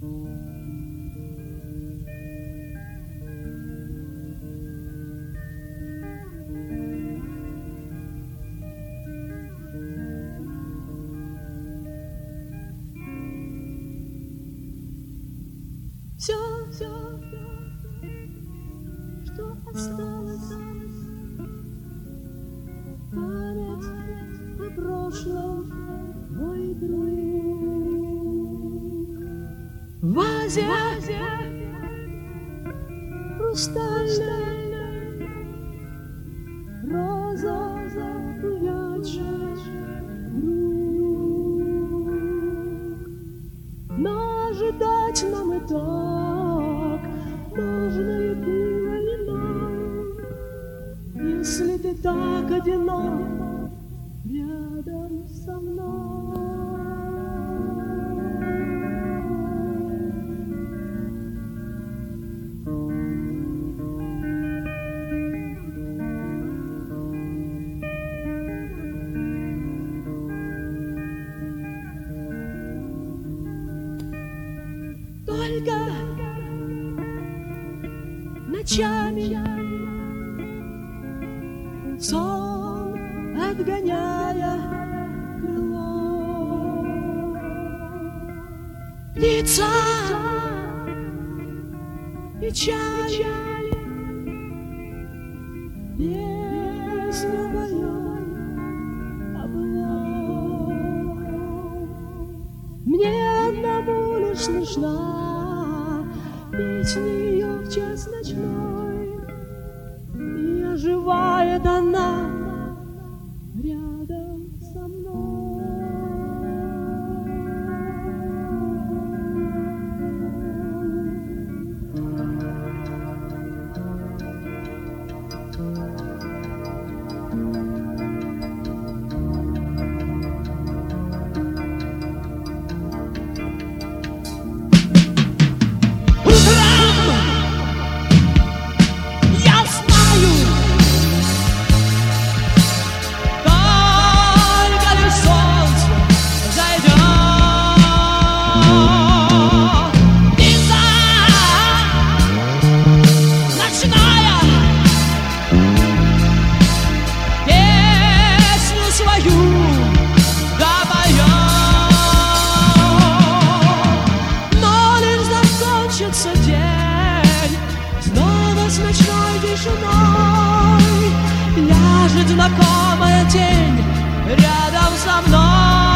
Все, что осталось, память о прошлом, мой друг. В вазе хрустальной роза прячет друг. Но ожидать нам и так можно и было не нам, если ты так одинок рядом со мной. Только ночами сон отгоняя крыло, снится печали, песню поет о былом. Мне одному лишь нужна песня ее в час ночной, и оживает она рядом со мной. День снова с ночной тишиной ляжет знакомая тень рядом со мной.